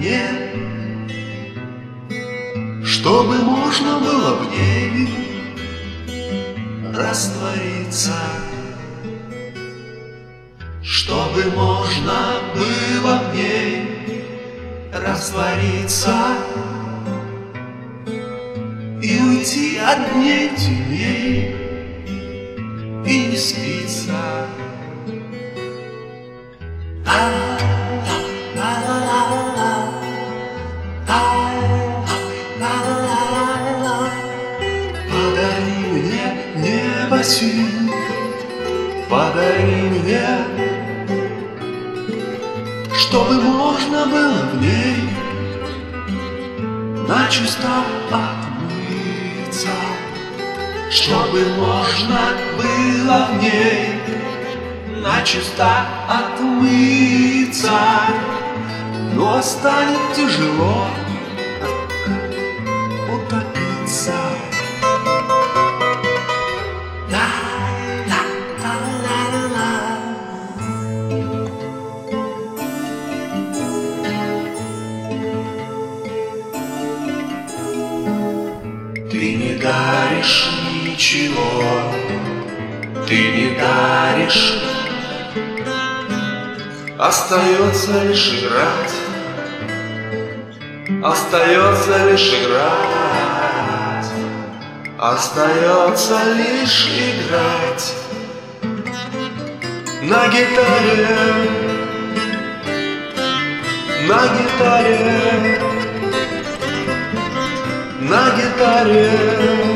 мне, чтобы можно было в ней раствориться, чтобы можно было в ней раствориться и уйти от дней теней и не спится. Подари мне небосвод, подари мне, чтобы можно было в ней начисто отмыться, чтобы можно было в ней начисто отмыться, но станет тяжело утопиться. Ты не даришь ничего, ты не даришь, остается лишь играть, остается лишь играть, остается лишь играть на гитаре, на гитаре, на гитаре.